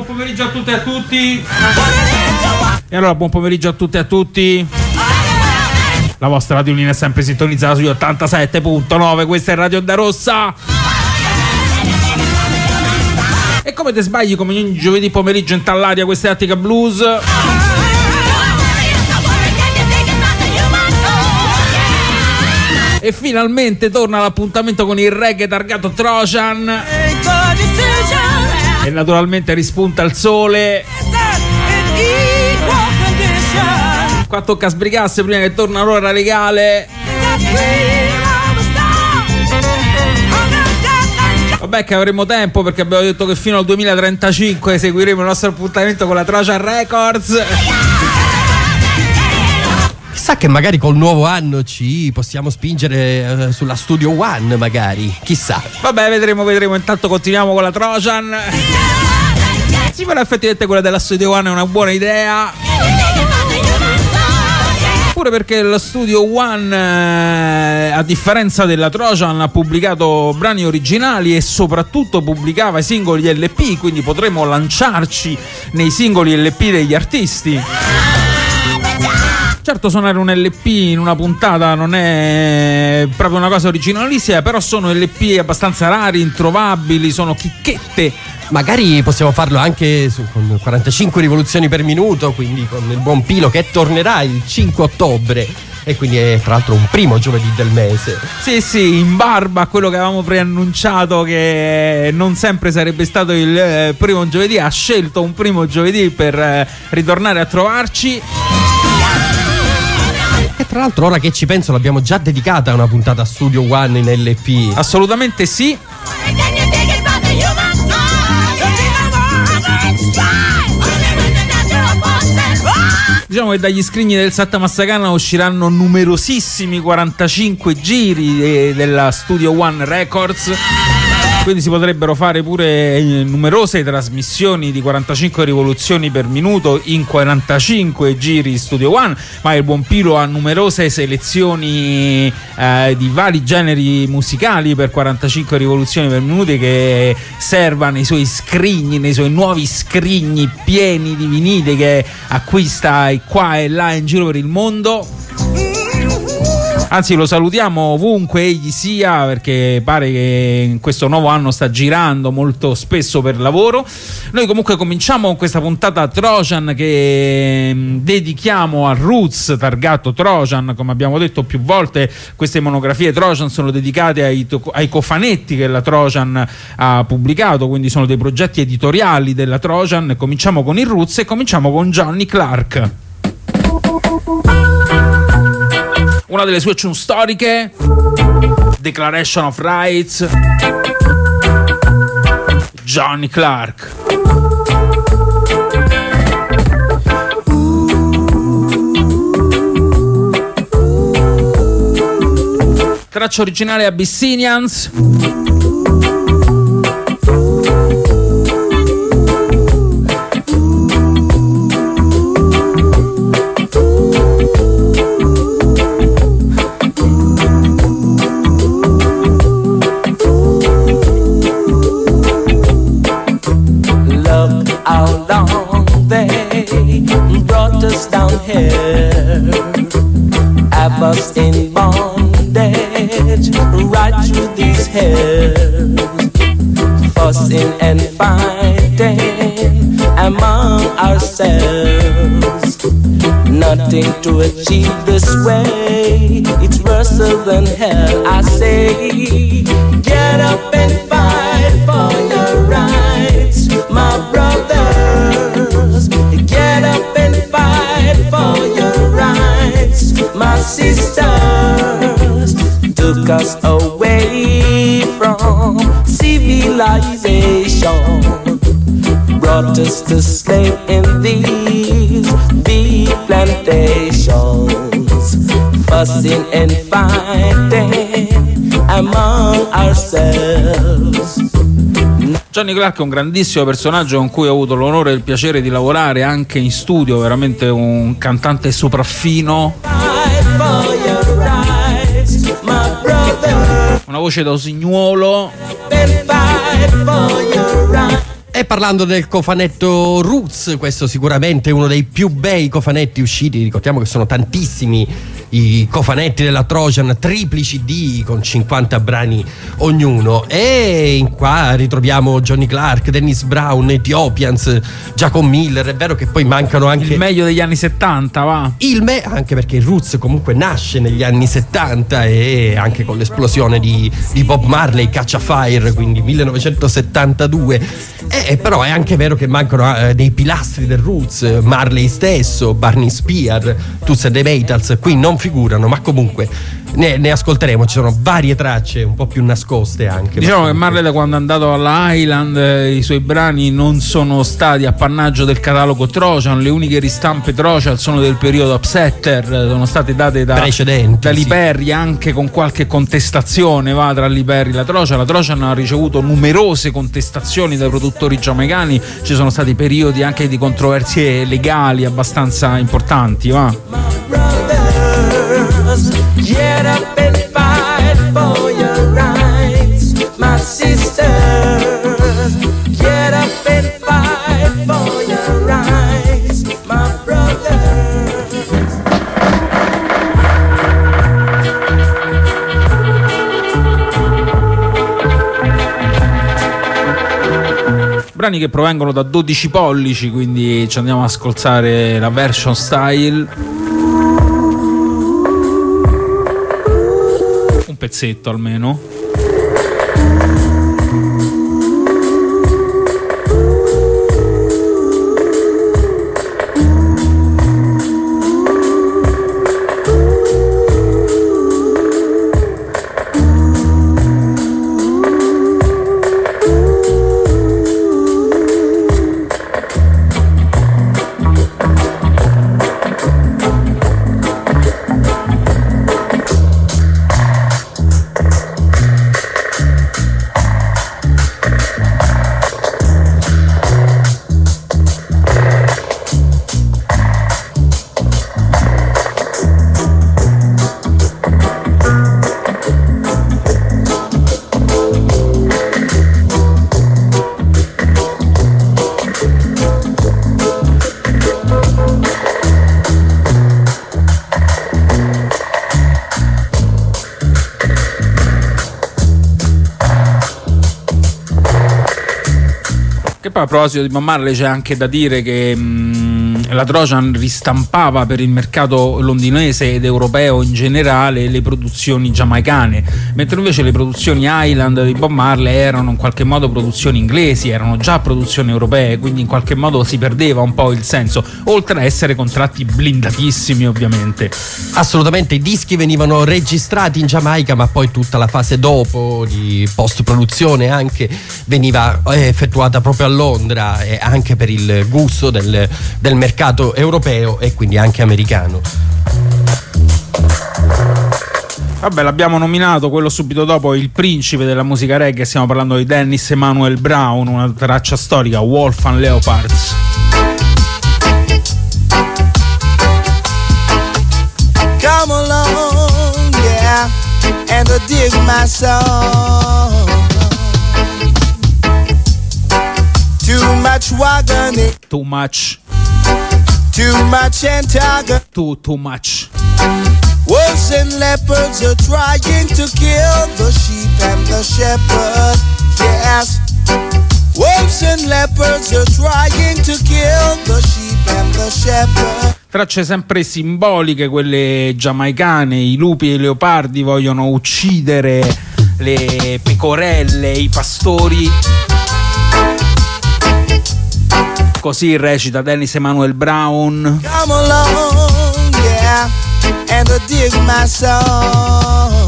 buon pomeriggio a tutte e a tutti. E allora buon pomeriggio a tutte e a tutti. La vostra radiolina è sempre sintonizzata sugli 87.9. Questa è Radio Onda Rossa. E come te sbagli, come ogni giovedì pomeriggio in Tallaria, questa è Attica Blues. E finalmente torna l'appuntamento con il reggae targato Trojan. E naturalmente rispunta il sole. Qua tocca sbrigarsi prima che torna l'ora legale. Vabbè che avremo tempo, perché abbiamo detto che fino al 2035 seguiremo il nostro appuntamento con la Trojan Records. Chissà che magari col nuovo anno ci possiamo spingere sulla Studio One, magari, chissà. Vabbè, vedremo, intanto continuiamo con la Trojan. Sì, però effettivamente quella della Studio One è una buona idea. Pure perché la Studio One, a differenza della Trojan, ha pubblicato brani originali e soprattutto pubblicava i singoli LP, quindi potremo lanciarci nei singoli LP degli artisti. Certo, suonare un LP in una puntata non è proprio una cosa originalissima, però sono LP abbastanza rari, introvabili, sono chicchette. Magari possiamo farlo anche con 45 rivoluzioni per minuto, quindi con il buon Pilo che tornerà il 5 ottobre. E quindi è tra l'altro un primo giovedì del mese. Sì, in barba a quello che avevamo preannunciato, che non sempre sarebbe stato il primo giovedì, ha scelto un primo giovedì per ritornare a trovarci. E tra l'altro, ora che ci penso, l'abbiamo già dedicata a una puntata Studio One in LP. Assolutamente sì. Diciamo che dagli scrigni del Santa Massacana usciranno numerosissimi 45 giri della Studio One Records. Quindi si potrebbero fare pure numerose trasmissioni di 45 rivoluzioni per minuto in 45 giri Studio One, ma il buon Pilo ha numerose selezioni di vari generi musicali per 45 rivoluzioni per minuto che serva nei suoi scrigni, nei suoi nuovi scrigni pieni di vinili che acquista qua e là in giro per il mondo. Anzi, lo salutiamo ovunque egli sia, perché pare che in questo nuovo anno sta girando molto spesso per lavoro. Noi comunque cominciamo con questa puntata Trojan che dedichiamo a Roots targato Trojan. Come abbiamo detto più volte, queste monografie Trojan sono dedicate ai cofanetti che la Trojan ha pubblicato, quindi sono dei progetti editoriali della Trojan. Cominciamo con il Roots e cominciamo con Johnny Clark. Una delle sue tune storiche, Declaration of Rights, Johnny Clark. Traccia originale Abyssinians. Down here, have us in bondage, right through these hills, fussing and fighting among ourselves. Nothing to achieve this way, it's worse than hell. I say, get up and fight for your rights, my brothers. Get up and fight for your rights, my sisters. Took us away from civilization, brought us to slave in these bee plantations, fussing and fighting among ourselves. Johnny Clark è un grandissimo personaggio con cui ho avuto l'onore e il piacere di lavorare anche in studio, veramente un cantante sopraffino, una voce da usignuolo. E parlando del cofanetto Roots, questo sicuramente è uno dei più bei cofanetti usciti. Ricordiamo che sono tantissimi i cofanetti della Trojan, tripli CD con 50 brani ognuno. E qua ritroviamo Johnny Clark, Dennis Brown, Ethiopians, Jacob Miller. È vero che poi mancano anche il meglio degli anni 70, va? Anche perché il Roots comunque nasce negli anni 70 e anche con l'esplosione di Bob Marley, Catch a Fire, quindi 1972. Però è anche vero che mancano dei pilastri del Roots, Marley stesso, Barney Spear, Toots and the Maytals, qui non figurano, ma comunque ne ascolteremo. Ci sono varie tracce un po' più nascoste anche. Diciamo che Marley, da quando è andato alla Island, i suoi brani non sono stati appannaggio del catalogo Trojan. Le uniche ristampe Trojan sono del periodo Upsetter, sono state date da Lee Perry, anche con qualche contestazione tra Lee Perry e la Trojan. La Trojan ha ricevuto numerose contestazioni dai produttori giamaicani, ci sono stati periodi anche di controversie legali abbastanza importanti, Get up and fight for your rights, my sisters. Get up and fight for your rights, my brothers. Brani che provengono da 12 pollici, quindi ci andiamo ad ascoltare la version style. Pezzetto almeno. A proposito di Bob Marley, c'è anche da dire che la Trojan ristampava per il mercato londinese ed europeo in generale le produzioni giamaicane, mentre invece le produzioni Island di Bob Marley erano in qualche modo produzioni inglesi, erano già produzioni europee, quindi in qualche modo si perdeva un po' il senso, oltre a essere contratti blindatissimi ovviamente. Assolutamente, i dischi venivano registrati in Giamaica, ma poi tutta la fase dopo di post-produzione anche veniva effettuata proprio a Londra, e anche per il gusto del mercato europeo e quindi anche americano. Vabbè, l'abbiamo nominato, quello subito dopo, il principe della musica reggae, stiamo parlando di Dennis Emanuel Brown, una traccia storica, Wolf and Leopards. Come along, yeah, and dig my song. Too much wagon, too much antagon, too much. Wolves and leopards are trying to kill the sheep and the shepherd. Yes, wolves and leopards are trying to kill the sheep and the shepherd. Tracce sempre simboliche, quelle giamaicane. I lupi e i leopardi vogliono uccidere le pecorelle, i pastori. Così recita Dennis Emanuel Brown. Come along, yeah, and dig my song.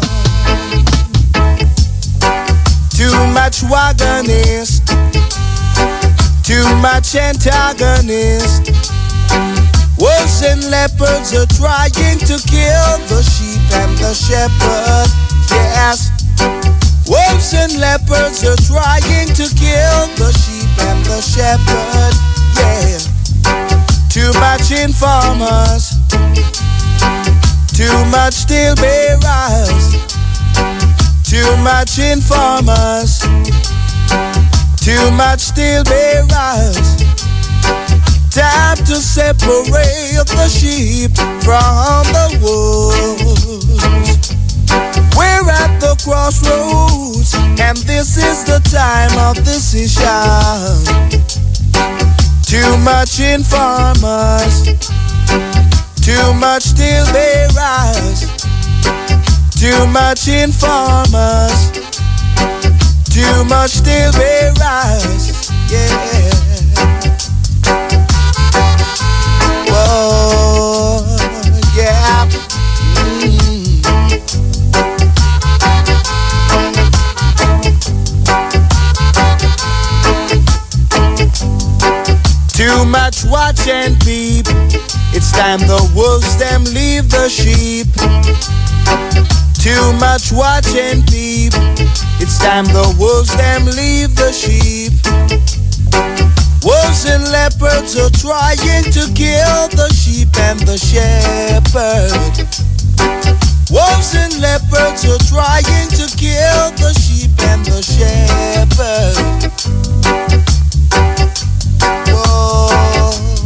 Too much wagonist, too much antagonist. Wolves and leopards are trying to kill the sheep and the shepherd. Yes, wolves and leopards are trying to kill the sheep and the shepherd. Yeah, too much informers, too much steel bearers, too much informers, Too much still bearers. Time to separate the sheep from the wolves. We're at the crossroads, and this is the time of decision. Too much informers, too much still bearers, too much informers, too much still bearers, yeah. Whoa, yeah. Too much watch and peep. It's time the wolves them leave the sheep. Too much watch and peep. It's time the wolves them leave the sheep. Wolves and leopards are trying to kill the sheep and the shepherd. Wolves and leopards are trying to kill the sheep and the shepherd. Whoa,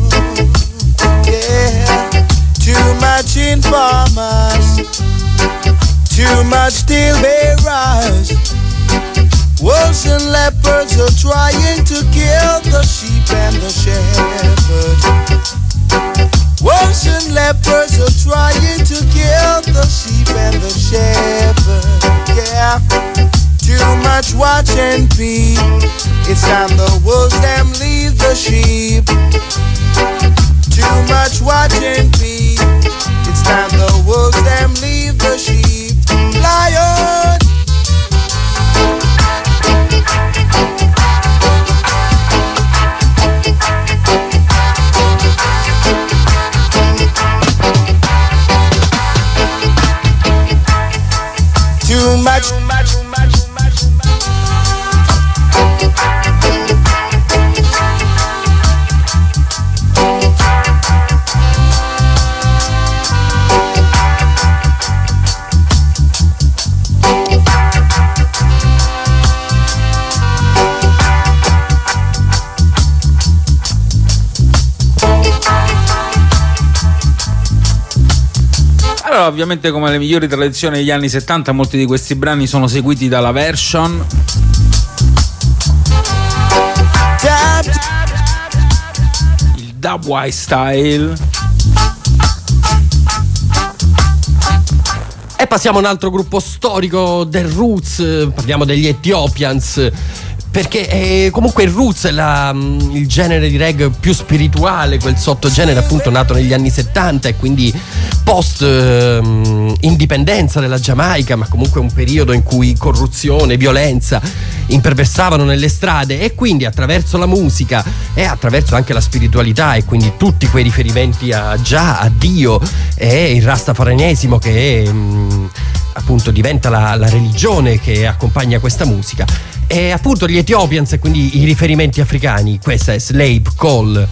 yeah. Too much informers, too much still bearers. Wolves and leopards are trying to kill the sheep and the shepherd. Wolves and leopards are trying to kill the sheep and the shepherd. Yeah. Too much watch and peep. It's time the wolves them leave the sheep. Too much watch and peep. It's time the wolves them leave the sheep. Lion. Too much. Allora, ovviamente, come le migliori tradizioni degli anni 70, molti di questi brani sono seguiti dalla version. Il dubwise style. E passiamo a un altro gruppo storico del roots, parliamo degli Ethiopians. Perché comunque il roots è il genere di reggae più spirituale, quel sottogenere appunto nato negli anni 70 e quindi post indipendenza della Giamaica, ma comunque un periodo in cui corruzione, violenza imperversavano nelle strade, e quindi attraverso la musica e attraverso anche la spiritualità e quindi tutti quei riferimenti a Dio e il rastafarianesimo che appunto diventa la religione che accompagna questa musica. E appunto gli Ethiopians e quindi i riferimenti africani, questa è Slave Call.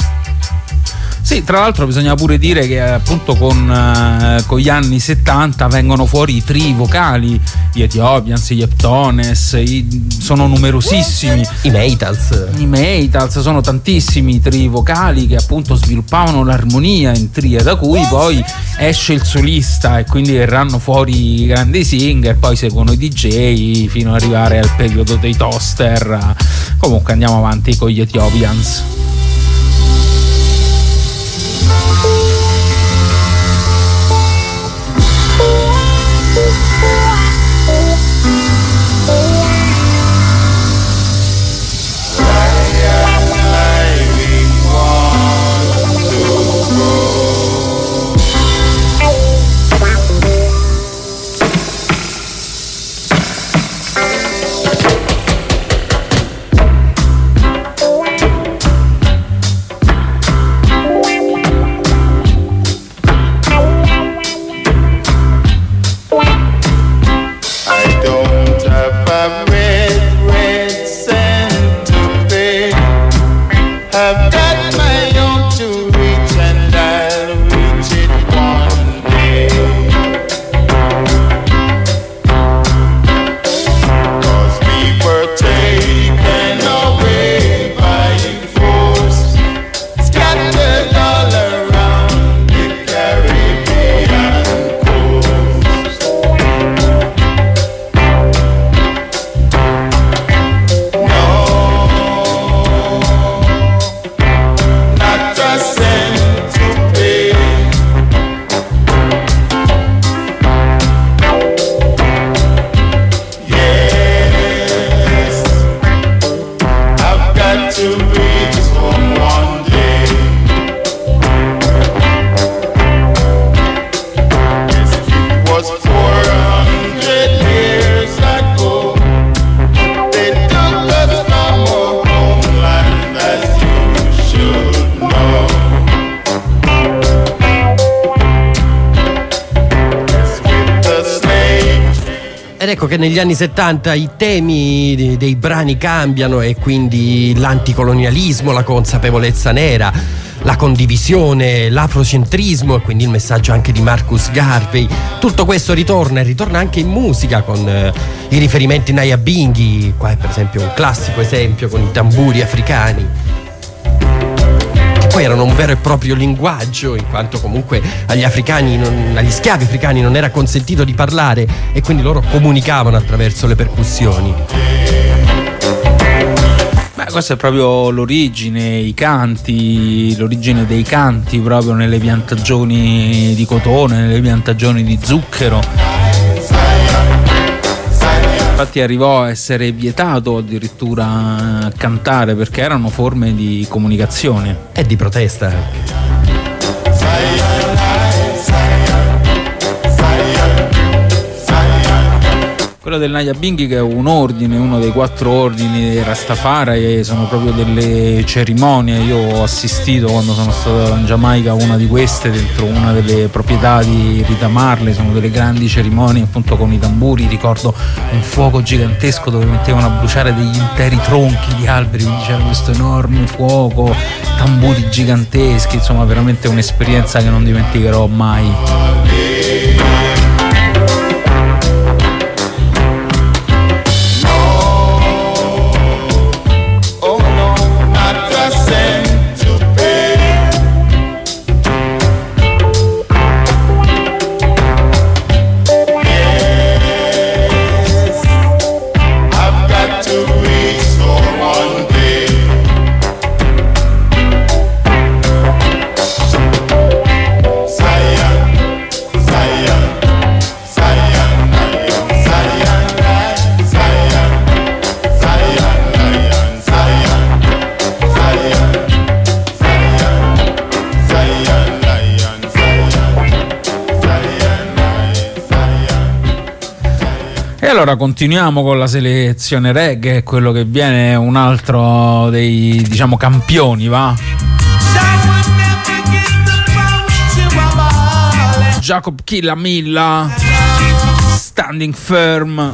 Sì, tra l'altro bisogna pure dire che appunto con gli anni 70 vengono fuori i tri vocali, gli Ethiopians, gli Eptones, sono numerosissimi. I Maytals sono tantissimi i tri vocali che appunto sviluppavano l'armonia in tria, da cui poi esce il solista e quindi verranno fuori i grandi singer, poi seguono i DJ fino ad arrivare al periodo dei toaster. Comunque andiamo avanti con gli Ethiopians. Taken got to reach home one day. It was 400 years ago. They took us from our homeland, as you should know. With the slave. Ed ecco che negli anni 70 i temi dei brani cambiano e quindi l'anticolonialismo, la consapevolezza nera, la condivisione, l'afrocentrismo e quindi il messaggio anche di Marcus Garvey. Tutto questo ritorna anche in musica con i riferimenti Nyabinghi. Qua è per esempio un classico esempio con i tamburi africani. Poi erano un vero e proprio linguaggio, in quanto comunque agli schiavi africani non era consentito di parlare e quindi loro comunicavano attraverso le percussioni. Beh, questa è proprio l'origine dei canti proprio nelle piantagioni di cotone, nelle piantagioni di zucchero. Infatti arrivò a essere vietato addirittura cantare perché erano forme di comunicazione E di protesta anche. Quello del Nyabinghi, che è un ordine, uno dei 4 ordini dei Rastafari, e sono proprio delle cerimonie. Io ho assistito quando sono stato in Giamaica a una di queste, dentro una delle proprietà di Rita Marley. Sono delle grandi cerimonie appunto con i tamburi. Ricordo un fuoco gigantesco dove mettevano a bruciare degli interi tronchi di alberi, quindi c'era questo enorme fuoco, tamburi giganteschi, insomma veramente un'esperienza che non dimenticherò mai. E allora continuiamo con la selezione reggae, quello che viene un altro dei, diciamo, campioni, va? Jacob Killamilla, Standing Firm.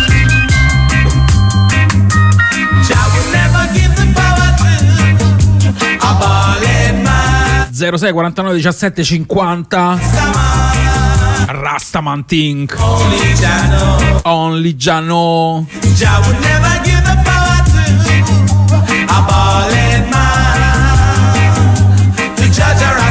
06 49 17 50. Rastaman Think, Only Jah know. Jah would never give the power to a ballad man, to judge a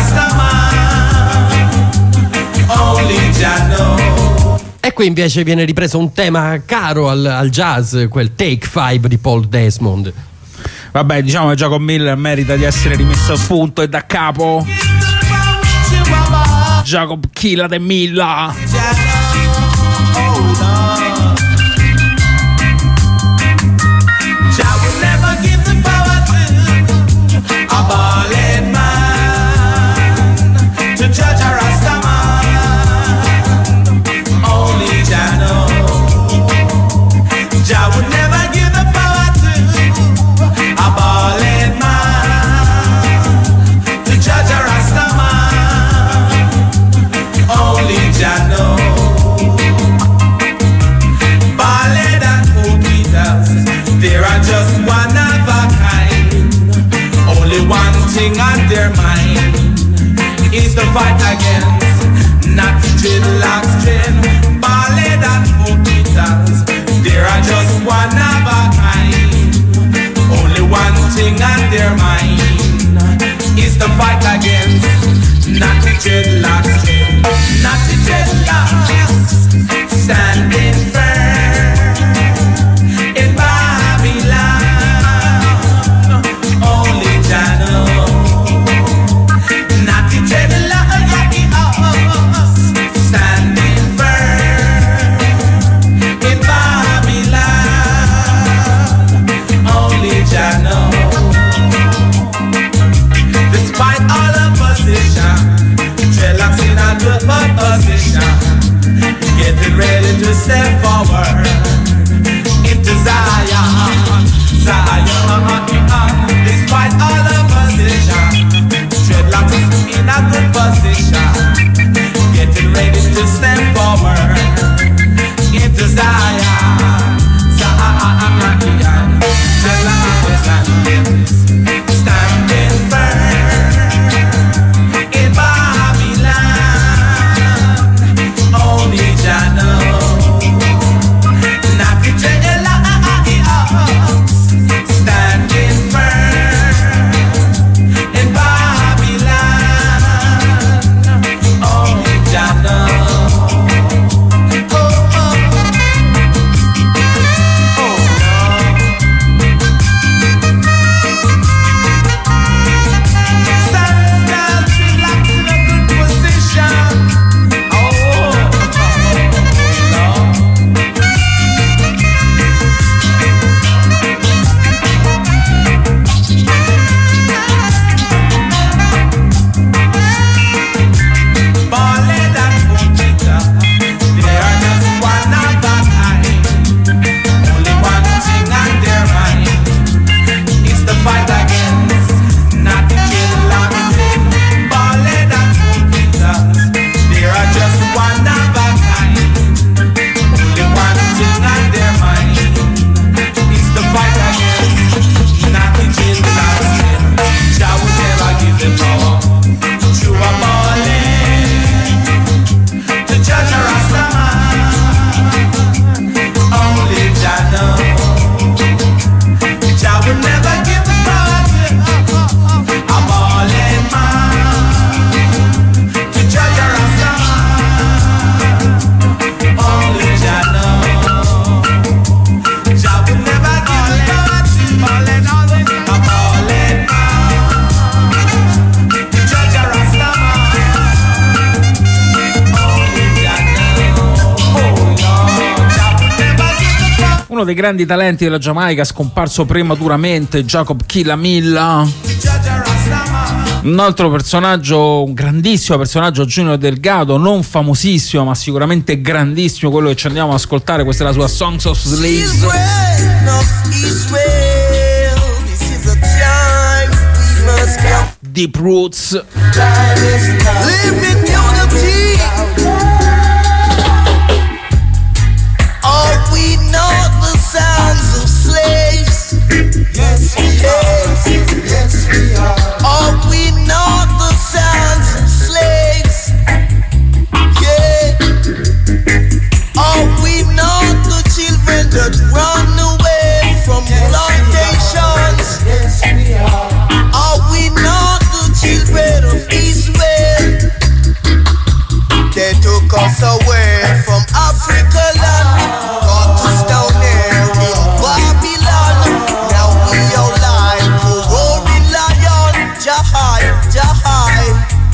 Rastaman. Only Jah know. E qui invece viene ripreso un tema caro al jazz, quel Take 5 di Paul Desmond. Vabbè, diciamo che Jacob Miller merita di essere rimesso a punto e da capo. Jacob Killa de Milla. On their mind is the fight against not dreadlocks, gin, ballad and hookitals. There are just one of a kind. Only one thing on their mind is the fight against not dreadlocks, gin, not dreadlocks. Standing firm in Babylon. Only Jah knows. Jah know. uno dei grandi talenti della Giamaica, scomparso prematuramente, Jacob Killamilla. Un altro personaggio, un grandissimo personaggio, Junior Delgado, non famosissimo ma sicuramente grandissimo, quello che ci andiamo ad ascoltare. Questa è la sua Songs of Slaves. Deep Roots. Are we not the sons of slaves? Yes, we are. Yes, we are. Are we not the sons of slaves? Yeah. Are we not the children that run away from plantations? Yes, we are. Are we not the children of Israel? They took us away from Africa land, got us down there in Babylon. Now we are like a roaring lion, Jahai, Jahai,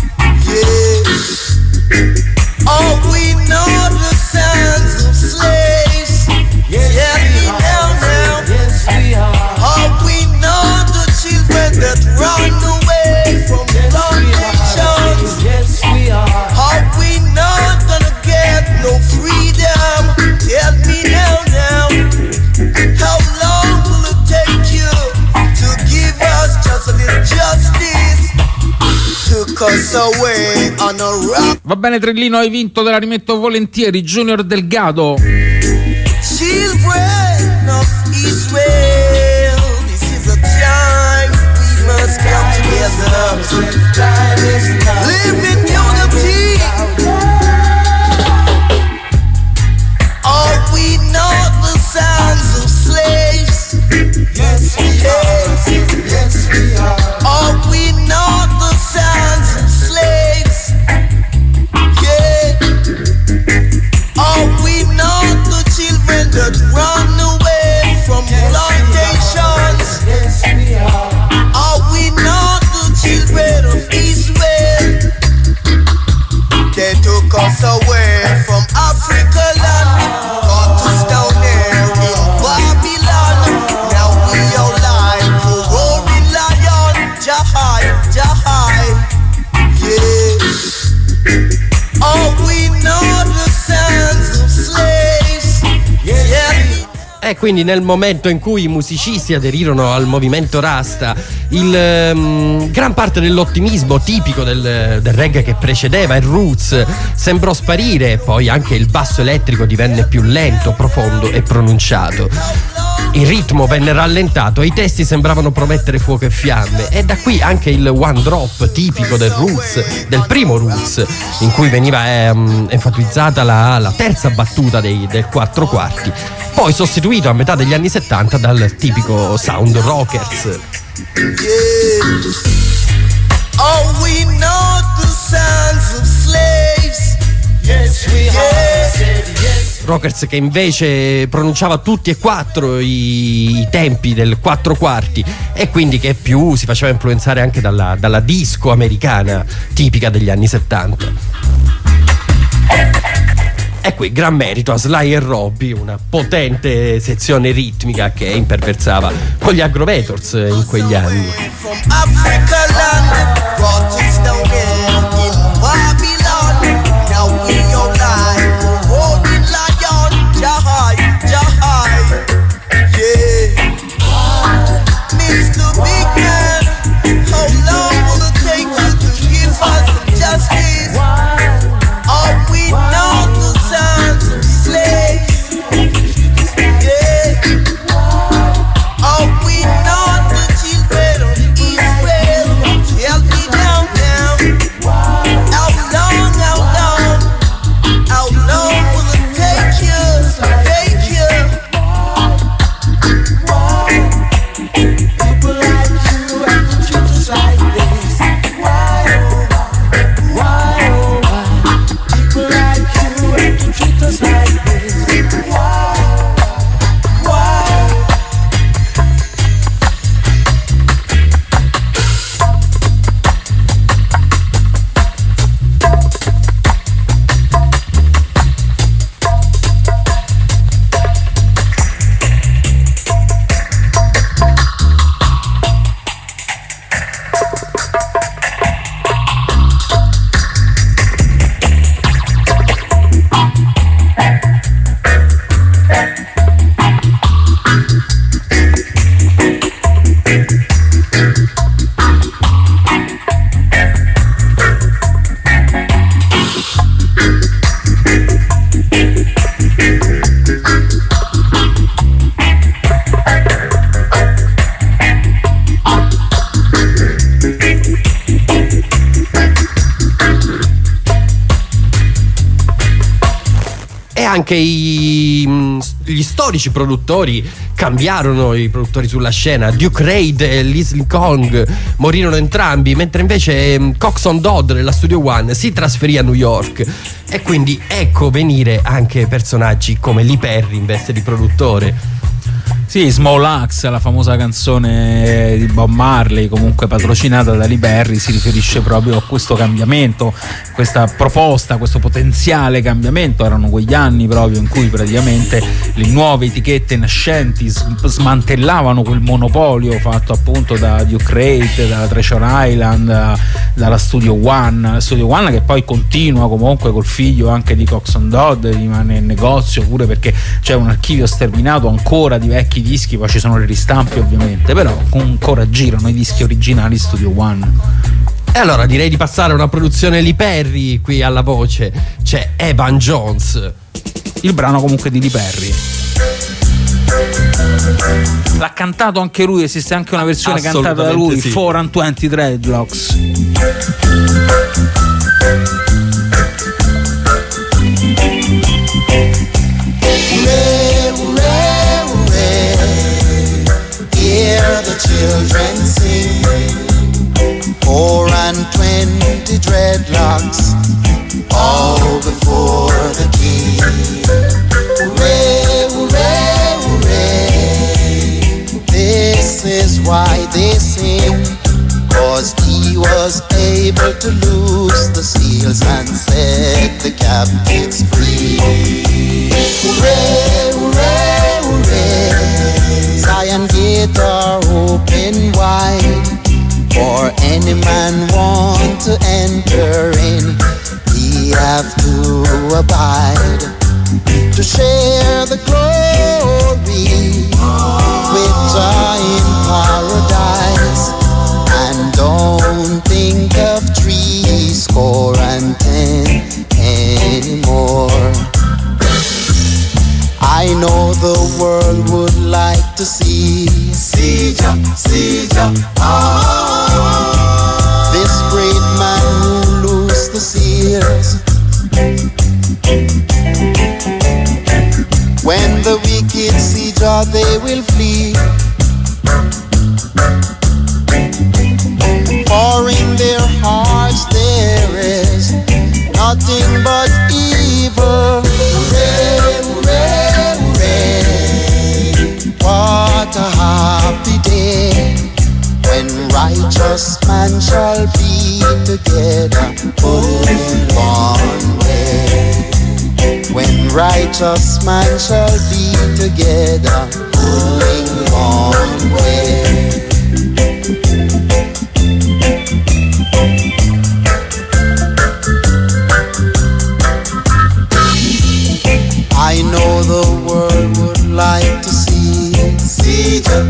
yeah. Are we not the sons of slaves? Yes, we are. Yes, we are. Are we not the children that run away from plantations? Yes, we are. Are we not gonna get no freedom? Tell me now, how long will it take you to give us just a little justice? Took us away on a rock. Va bene Trillino, hai vinto, te la rimetto volentieri. Junior Delgado. Children of Israel, this is a time we must come together. Live in unity. Are we not the sons of slaves? Yes, we are. Yes, we are. Are we not the sons of slaves? Yeah. Are we not the children that run away from plantations? Yes, we are. Are we not the children of Israel? They took us away from Africa land, got us down there in Babylon. Now we are like a roaring lion, Jahai, Jahai, yeah. Are we not the sons of slaves? Yeah. E quindi nel momento in cui i musicisti aderirono al movimento Rasta, gran parte dell'ottimismo tipico del reggae che precedeva il roots sembrò sparire, e poi anche il basso elettrico divenne più lento, profondo e pronunciato. Il ritmo venne rallentato e i testi sembravano promettere fuoco e fiamme, e da qui anche il one drop tipico del roots, del primo roots, in cui veniva enfatizzata la terza battuta del 4/4, poi sostituito a metà degli anni 70 dal tipico sound rockers. Yeah. Are we not the sons of slaves? Yes, we are. Rockers che invece pronunciava tutti e quattro i tempi del 4/4, e quindi che più si faceva influenzare anche dalla disco americana tipica degli anni 70. E qui gran merito a Sly e Robbie, una potente sezione ritmica che imperversava con gli Aggrovators in quegli anni. Are we not the children of Israel? anche gli storici produttori cambiarono, i produttori sulla scena. Duke Reid e Leslie Kong morirono entrambi, mentre invece Coxsone Dodd della Studio One si trasferì a New York, e quindi ecco venire anche personaggi come Lee Perry in veste di produttore. Sì, Small Axe, la famosa canzone di Bob Marley, comunque patrocinata da Lee Perry, si riferisce proprio a questo cambiamento, questa proposta, questo potenziale cambiamento. Erano quegli anni proprio in cui praticamente le nuove etichette nascenti smantellavano quel monopolio fatto appunto da Duke Reid, dalla Treasure Island, dalla Studio One che poi continua comunque col figlio anche di Coxsone Dodd, rimane in negozio pure perché c'è un archivio sterminato ancora di vecchi dischi, poi ci sono le ristampe ovviamente, però ancora girano i dischi originali Studio One. E allora direi di passare a una produzione Lee Perry. Qui alla voce c'è Evan Jones, il brano comunque di Lee Perry. L'ha cantato anche lui, esiste anche una versione cantata da lui, sì. 420 Dreadlocks. Hear the children sing, 420 dreadlocks, all before the king. Hooray, hooray, hooray, this is why they sing, 'cause he was able to loose the seals and set the captives free. Hooray, hooray, hooray, Zion gate are open wide, for any man want to enter in, he have to abide, to share the glory with Jah in paradise, and don't think of 310 anymore. I know the world would like to see Jah, this great man who loosed the seals. When the wicked see Jah, they will flee, for in their hearts there is nothing but evil. Hooray, hooray, hooray, what a happy day, when righteous man shall be together, pulling one way. When righteous man shall be together, pulling one way. I know the world would like to see Jah,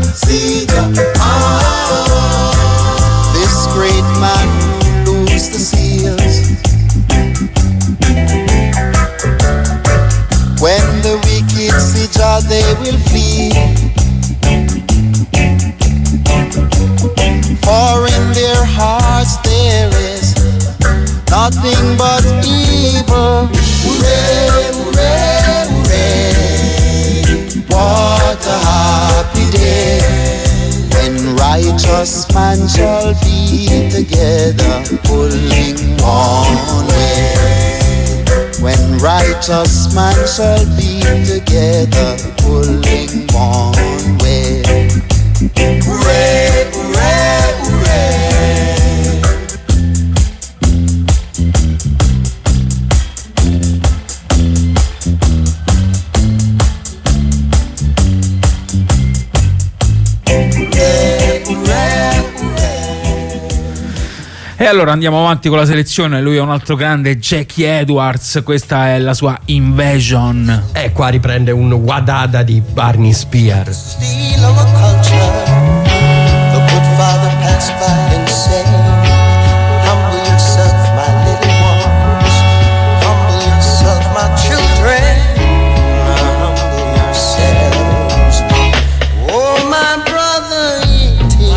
this great man who loosed the seals. When the wicked see Jah, they will flee, for in their hearts there is nothing but evil. Hooray, hooray, hooray, what a happy day, when righteous man shall be together, pulling one way. When righteous man shall be together, pulling one way. Hooray, hooray, hooray. E allora andiamo avanti con la selezione. Lui è un altro grande, Jackie Edwards. Questa è la sua Invasion. E qua riprende un Wadada di Barney Spear. Steel of a culture, the good father passed by and said, humble yourself, my little ones, humble yourself, my children, humble yourselves. Oh, my brother, it is.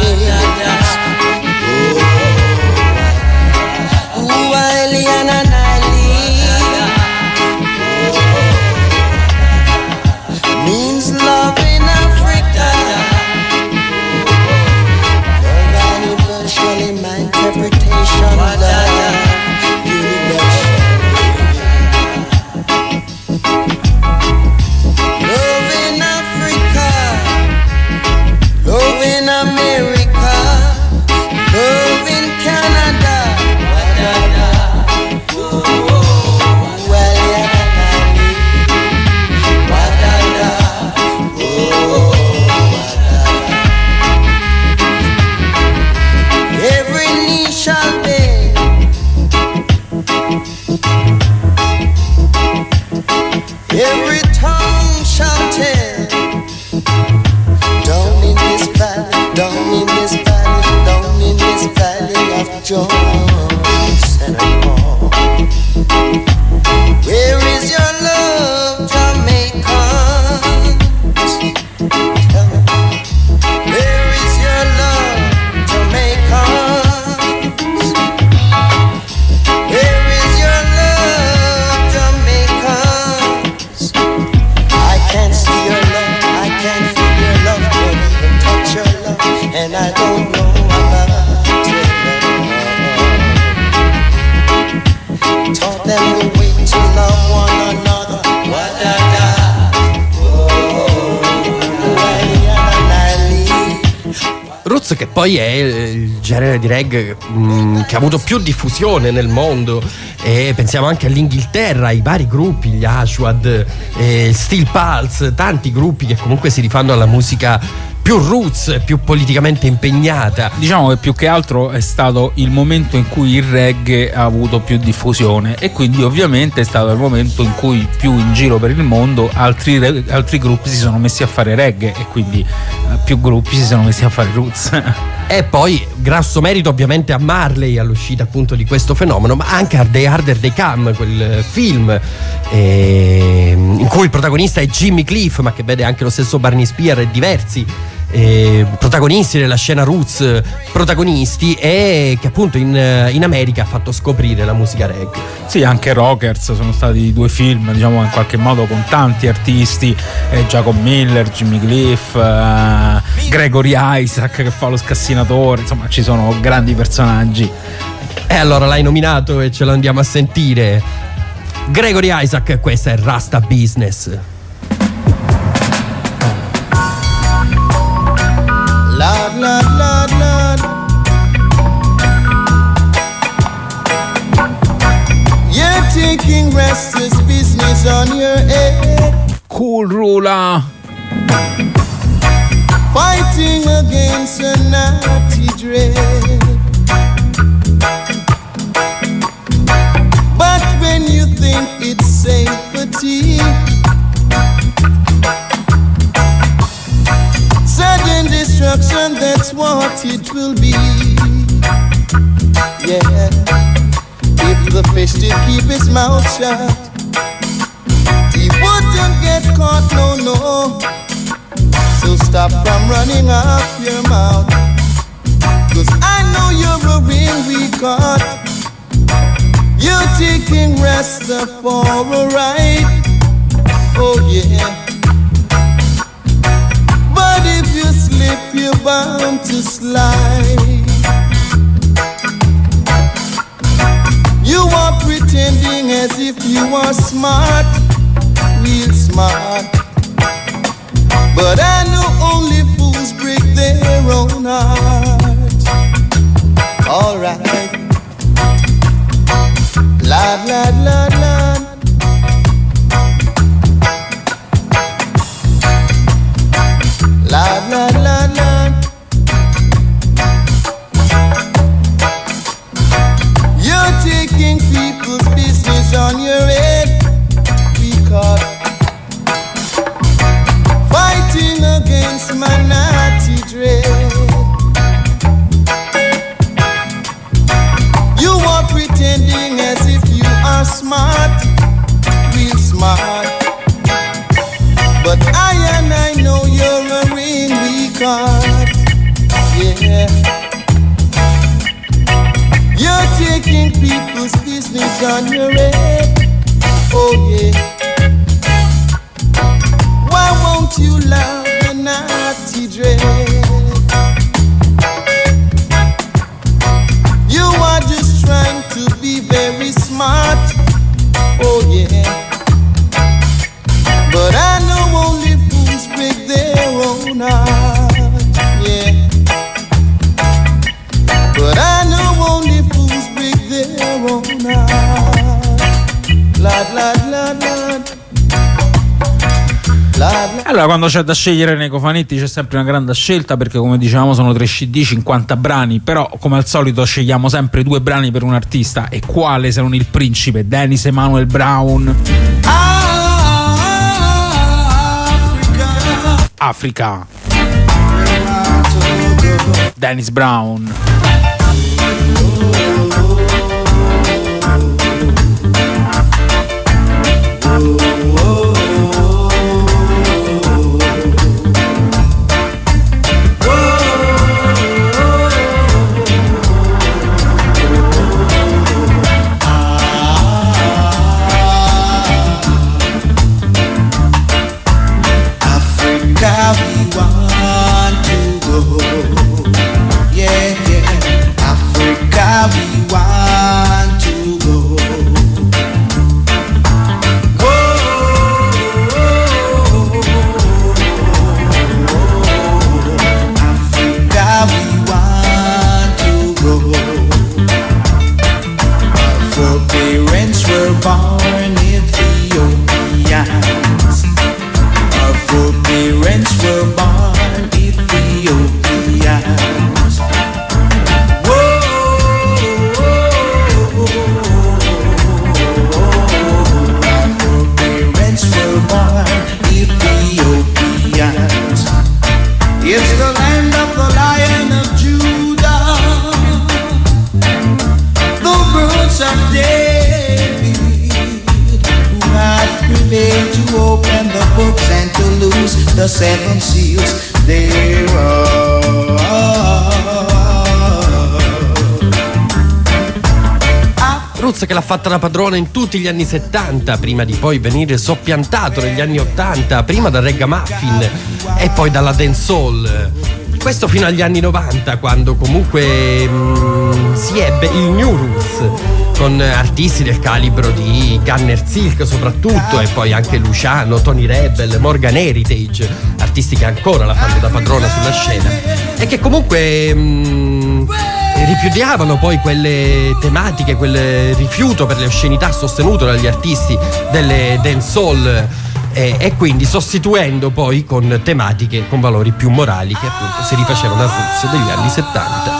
actually my interpretation of love. Love in Africa, love in America, love in Canada. Every knee shall bend, every tongue shall tell. Down in this valley, down in this valley, down in this valley of joy and all. Where is your love, Jamaica? Where is your love, Jamaica? Where is your love, Jamaica? I can't see your love, I can't feel your love, can't even touch your love, and I don't know about your love. Taught them the way to love one another. Wa-da-da. Roots, che poi è il genere di reggae che ha avuto più diffusione nel mondo, e pensiamo anche all'Inghilterra, ai vari gruppi, gli Ashwad, Steel Pulse, tanti gruppi che comunque si rifanno alla musica più roots, più politicamente impegnata. Diciamo che più che altro è stato il momento in cui il reggae ha avuto più diffusione, e quindi ovviamente è stato il momento in cui più in giro per il mondo altri gruppi si sono messi a fare reggae, e quindi più gruppi si sono messi a fare roots. E poi grosso merito ovviamente a Marley all'uscita appunto di questo fenomeno, ma anche a The Harder They Come, quel film in cui il protagonista è Jimmy Cliff, ma che vede anche lo stesso Barney Spear e diversi protagonisti della scena roots, protagonisti, e che appunto in America ha fatto scoprire la musica reggae. Sì, anche Rockers, sono stati 2 film, diciamo, in qualche modo con tanti artisti, Jacob Miller, Jimmy Cliff, Gregory Isaac che fa lo scassinatore, insomma ci sono grandi personaggi. E allora l'hai nominato e ce lo andiamo a sentire. Gregory Isaac, questa è Rasta Business. Lord, Lord, Lord, Lord. You're taking restless business on your head, Cool ruler. fighting against a naughty dread. But when you think it's safety, sudden destruction, that's what it will be. Yeah, if the fish did keep his mouth shut, he wouldn't get caught, no, no. So stop from running off your mouth, 'cause I know you're a ring we caught. You're taking Rasta for a ride, oh yeah. But if you slip, you're bound to slide. You are pretending as if you are smart, real smart. But I know only fools break their own heart. Alright. Lord, Lord, Lord, Lord. Lord, Lord, Lord, Lord. You're taking people's business on your head, because fighting against my naughty dread. You are pretending as if you are smart, real smart. But I know you're a ring we caught. Yeah. You're taking people's business on your head. Oh yeah. Why won't you love the naughty dread? but I know only fools break their own heart. Lad, lad, lad, lad. Allora, quando c'è da scegliere nei cofanetti c'è sempre una grande scelta, perché come dicevamo sono 3 CD, 50 brani, però come al solito scegliamo sempre 2 brani per un artista, e quale se non il principe Dennis Emanuel Brown. Africa. Dennis Brown. The seven seals thereof. Roots che l'ha fatta la padrona in tutti gli anni 70, prima di poi venire soppiantato negli anni 80, prima dal ragamuffin e poi dalla dancehall. Questo fino agli anni 90, quando comunque si ebbe il New Roots, con artisti del calibro di Gunner Silk soprattutto, e poi anche Luciano, Tony Rebel, Morgan Heritage, artisti che ancora la fanno da padrona sulla scena e che comunque ripudiavano poi quelle tematiche, quel rifiuto per le oscenità sostenuto dagli artisti delle dancehall, e quindi sostituendo poi con tematiche con valori più morali che appunto si rifacevano al Roots degli anni 70.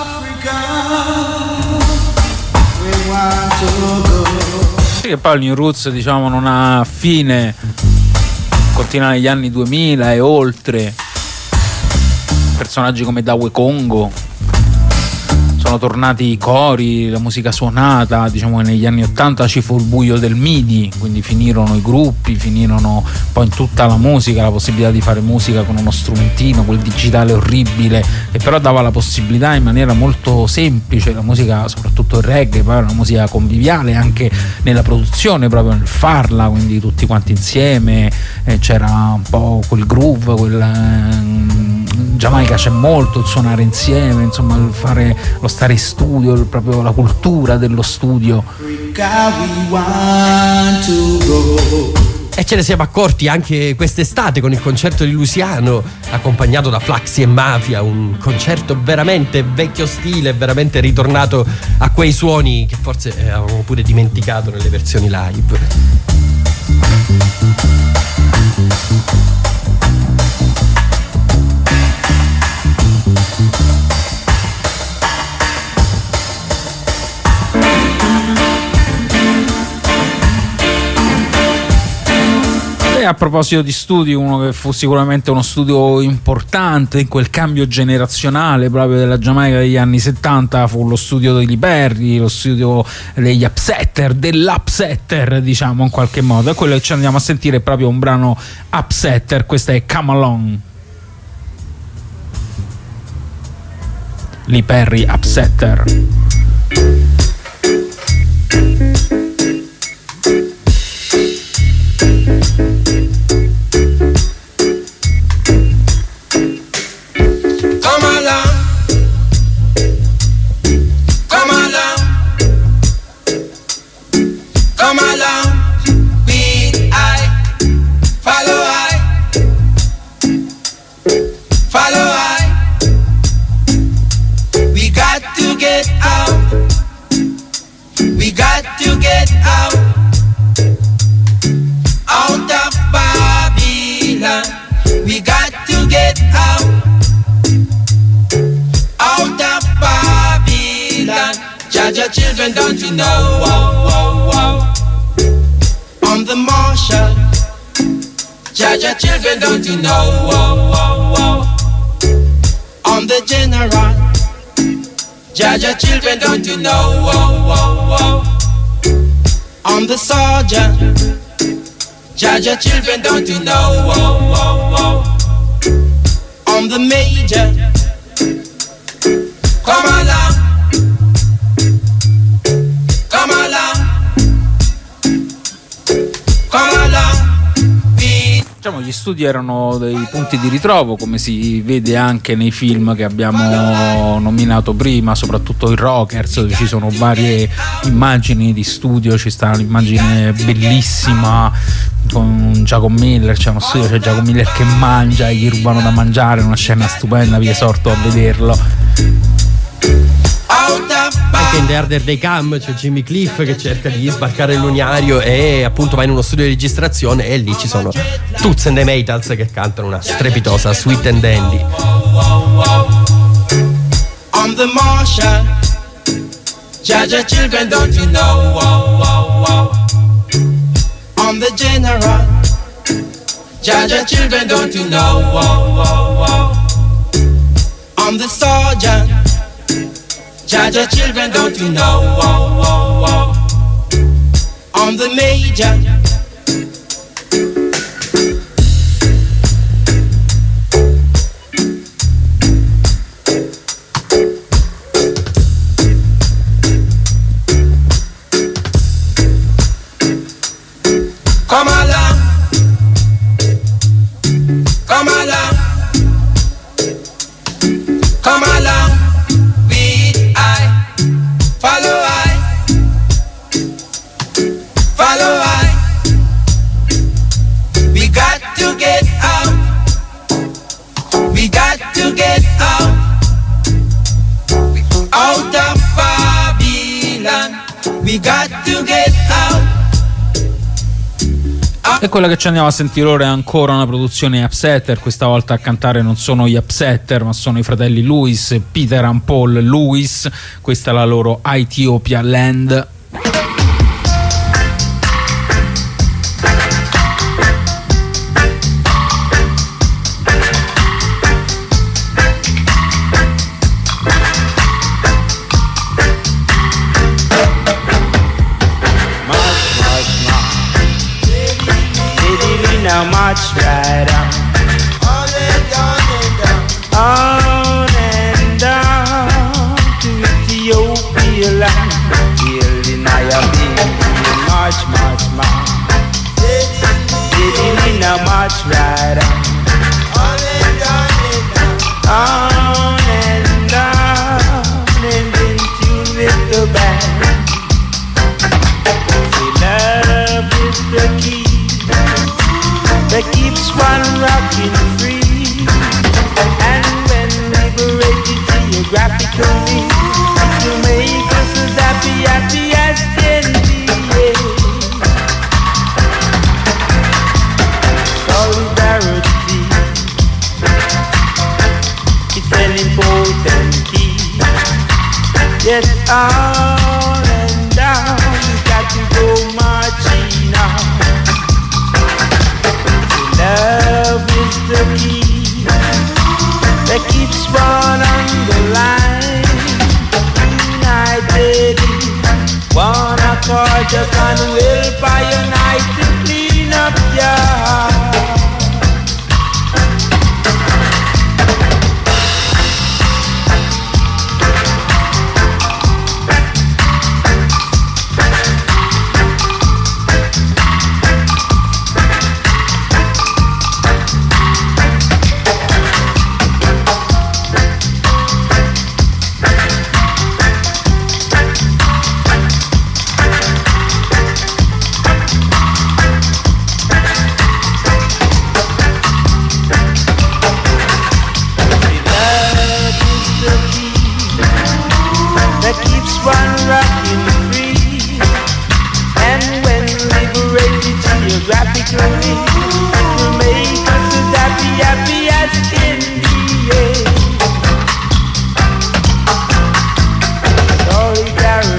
Sì, che poi il New Roots, diciamo, non ha fine, continua negli anni 2000 e oltre. Personaggi come Dawe Congo, sono tornati i cori, la musica suonata. Diciamo che negli anni 80 ci fu il buio del MIDI, quindi finirono i gruppi, finirono poi in tutta la musica la possibilità di fare musica con uno strumentino, quel digitale orribile, che però dava la possibilità in maniera molto semplice, la musica, soprattutto il reggae, poi era una musica conviviale anche nella produzione, proprio nel farla, quindi tutti quanti insieme, c'era un po' quel groove, in Giamaica c'è molto il suonare insieme, insomma il fare lo stare in studio, proprio la cultura dello studio. E ce ne siamo accorti anche quest'estate con il concerto di Luciano, accompagnato da Flaxi e Mafia, un concerto veramente vecchio stile, veramente ritornato a quei suoni che forse avevamo pure dimenticato nelle versioni live. E a proposito di studi, uno che fu sicuramente uno studio importante in quel cambio generazionale proprio della Giamaica degli anni 70 fu lo studio dei Perry, lo studio degli Upsetter, dell'Upsetter, diciamo in qualche modo. E quello che ci andiamo a sentire è proprio un brano Upsetter, questa è Come Along. Lee Perry, Upsetter. Follow I. We got to get Jaja children, don't you know? Whoa, whoa, whoa. I'm the marshal. Jaja children, don't you know? Whoa, whoa, whoa. I'm the general. Jaja children, don't you know? Whoa, whoa, whoa. I'm the sergeant. Jaja children, don't you know? Whoa, whoa, whoa. I'm the major. Come along. Come along. Come along. Diciamo, gli studi erano dei punti di ritrovo, come si vede anche nei film che abbiamo nominato prima, soprattutto i Rockers, dove ci sono varie immagini di studio. Ci sta un'immagine bellissima con Jacob Miller, c'è uno studio, c'è Jacob Miller che mangia e gli rubano da mangiare, una scena stupenda, vi esorto a vederlo. Anche in The Harder They Come c'è Jimmy Cliff che cerca di sbarcare il lunario e appunto va in uno studio di registrazione e lì ci sono Toots and the Maytals che cantano una strepitosa Sweet and Dandy. I'm the marshal. Jaja children, don't you know? Whoa, whoa, whoa. I'm the general. Jaja children, don't you know? Whoa, whoa, whoa. I'm the sergeant. Jaja children, don't you know? Whoa, whoa, whoa. I'm the major. Come along. Come along. Come along. Follow I. We got to get out. We got to get out. Out of Babylon. We got to get out. E quella che ci andiamo a sentire ora è ancora una produzione Upsetter. Questa volta a cantare non sono gli Upsetter, ma sono i fratelli Lewis, Peter and Paul Lewis. Questa è la loro Ethiopia Land. March right on and down, on and down to Ethiopia land. Till the Nayabin, march, march, march. Did in a march right on and down, on and down, and then tune with the band. See, love is the key that keeps one rocking free, and when liberated geographically, to make us as happy, happy as can be. Solidarity, it's an important key. Yes, on and down, we got to go marching now. Love is the key that keeps one on the line. United, one accord, just one will by unite to clean up your heart. Solidarity.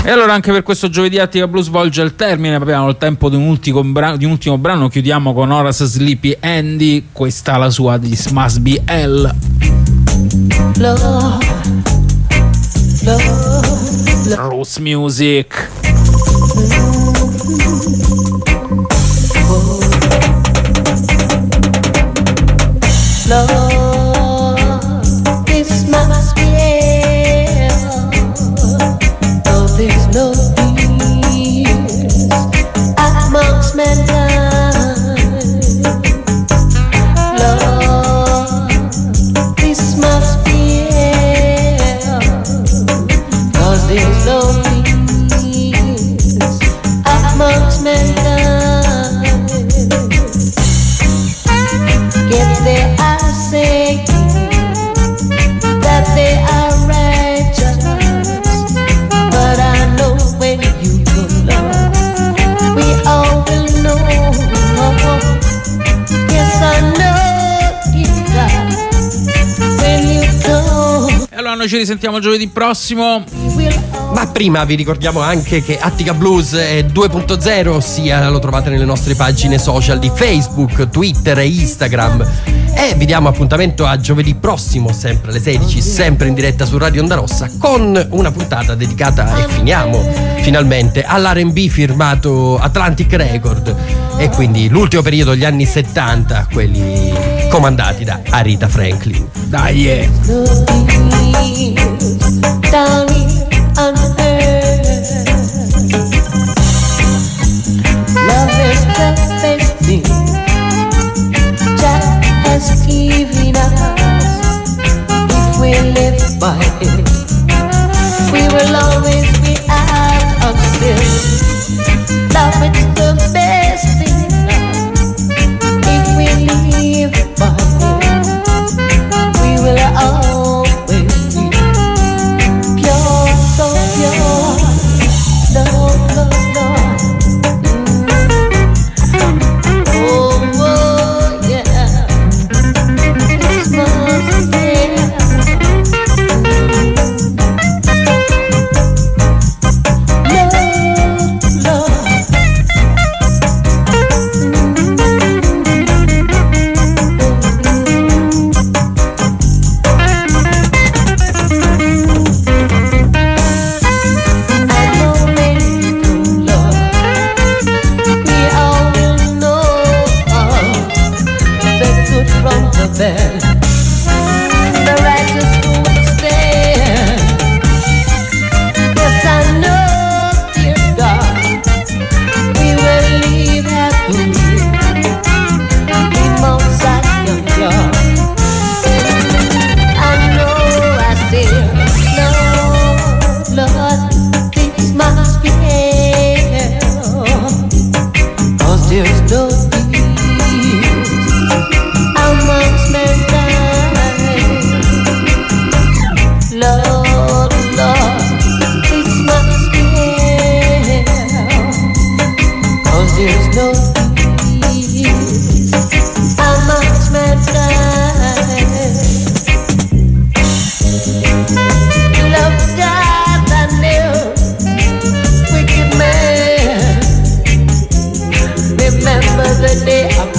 E allora anche per questo giovedì Attica Blues volge al termine, abbiamo il tempo di un ultimo brano, chiudiamo con Horace Sleepy Andy, questa la sua This Must Be Hell. Blues music. This must be hell. Oh, there's no peace amongst mankind. Lord, this must be hell. 'Cause there's no peace amongst mankind. Yet they are saying that they are righteous, but I know when you go, Lord, we all will know. Yes, I know you God when you go. E allora noi ci risentiamo giovedì prossimo. Ma prima vi ricordiamo anche che Attica Blues è 2.0, ossia lo trovate nelle nostre pagine social di Facebook, Twitter e Instagram. E vi diamo appuntamento a giovedì prossimo, sempre alle 16, sempre in diretta su Radio Onda Rossa, con una puntata dedicata, e finiamo finalmente, all'R&B firmato Atlantic Record, e quindi l'ultimo periodo, gli anni 70, quelli comandati da Aretha Franklin. Dai, yeah. Down here on earth, love is the best thing Jah has given us. If we live by it, we will always be out of sin. Love is the best thing. If we live by it, we will always be pure, so pure. Love, love, love. Oh, yeah. This must be love, love. Remember the day